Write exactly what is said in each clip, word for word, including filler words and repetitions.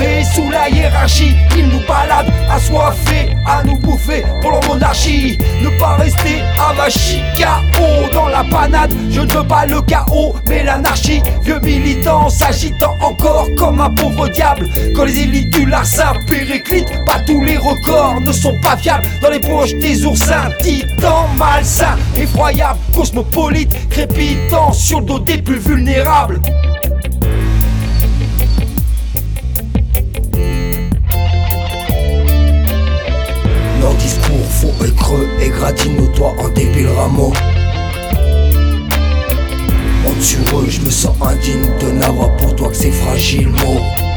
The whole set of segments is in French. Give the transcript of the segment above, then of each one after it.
élevé sous la hiérarchie. Ils nous baladent assoiffés à nous bouffer pour leur monarchie. Ne pas rester avachis, K O dans la panade. Je ne veux pas le chaos mais l'anarchie. Vieux militant s'agitant encore comme un pauvre diable. Quand les élites du larcin périclitent, pas tous les records ne sont pas fiables. Dans les poches des oursins, titans malsains, effroyables, cosmopolites, crépitant sur le dos des plus vulnérables. Leur discours faux et creux égratigne nos toits en débile rameau. Honte sur eux, je me sens indigne de n'avoir pour toi que c'est fragile mot.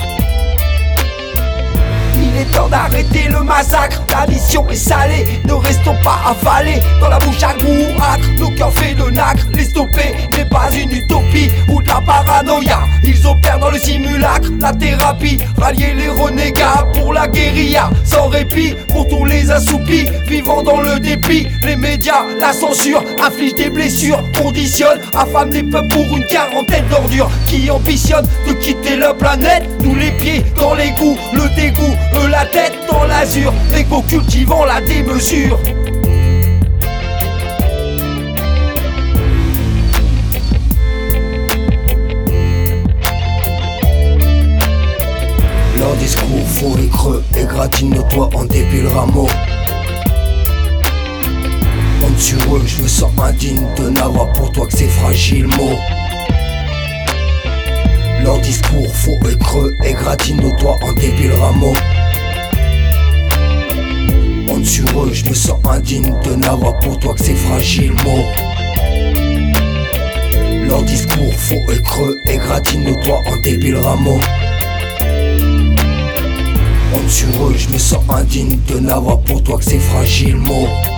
Il est temps d'arrêter le massacre, la mission est salée, ne restons pas affalés dans la bouche à goût âcre, nos cœurs faits de nacre. Les stopper n'est pas une utopie ou de la paranoïa, ils opèrent dans le simulacre, la thérapie, rallier les renégats pour la guérilla, sans répit pour tous les assoupis, vivant dans le dépit. Les médias, la censure, infligent des blessures, conditionnent, affament les peuples pour une quarantaine d'ordures qui ambitionnent de quitter la planète, nous les pieds dans l'égout, le dégoût, eux la tête dans l'azur, l'ego cultivant la démesure. Leur discours faux et creux égratigne nos toits en débile rameau. Honte sur eux, je me sens indigne de n'avoir pour toi que c'est fragile mot. Leur discours faux et creux égratigne nos toits en débile rameau. Honte sur eux, je me sens indigne de n'avoir pour toi que c'est fragile mot. Leur discours faux et creux égratigne nos toits en débile rameau. Honte sur eux, je me sens indigne de n'avoir pour toi que c'est fragile mot.